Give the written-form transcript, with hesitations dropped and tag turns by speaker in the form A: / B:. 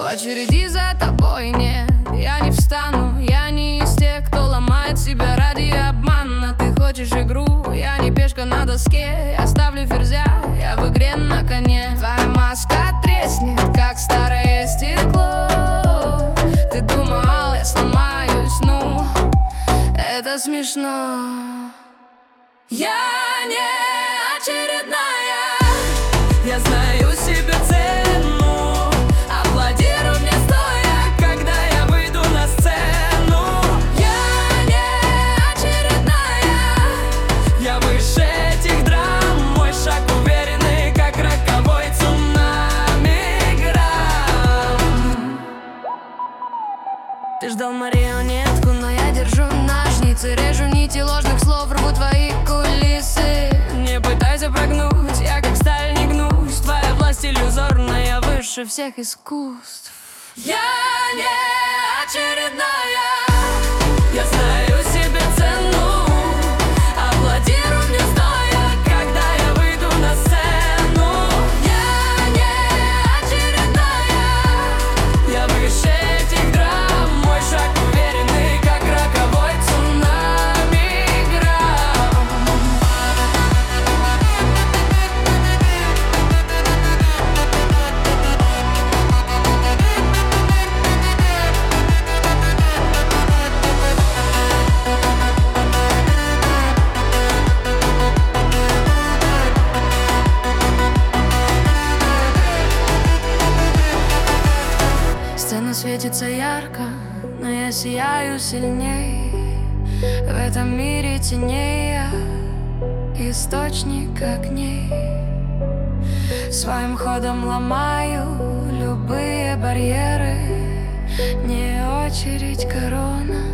A: очереди за тобой нет. Я не встану, я не из тех, кто ломает себя ради обмана. Ты хочешь игру, я не пешка на доске. Я ставлю ферзя, я в игре на коне. Твоя маска треснет, как старое стекло. Ты думал, я сломаюсь, ну, это смешно. Я не очередная, я знаю себе цену. Аплодируй мне стоя, когда я выйду на сцену. Я не очередная, я выше этих драм. Мой шаг уверенный, как роковой цунами грамм. Ты ждал марионетку, но я держу ножницы. Режу нити ложных слов, рву твои кулисы. Не пытайся прогнуть, я как сталь не гнусь. Твоя власть иллюзорная, выше всех искусств. Я не очередная, я знаю себе цену. Аплодируй мне стоя, когда я выйду на сцену. Я не очередная, я выше этих драм. Мой шаг уверенный, как роковой цунами грамм. Сцена светится ярко, но я сияю сильней. В этом мире теней я источник огней. Своим ходом ломаю любые барьеры. Не очередь корона.